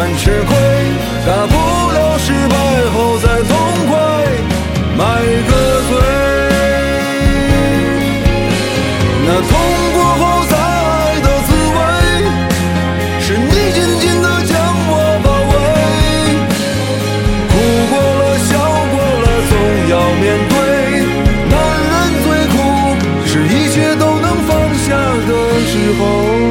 敢吃亏，大不了失败后再痛快买个醉。那痛过后再爱的滋味，是你紧紧地将我包围。哭过了笑过了总要面对，男人最苦是一切都能放下的时候。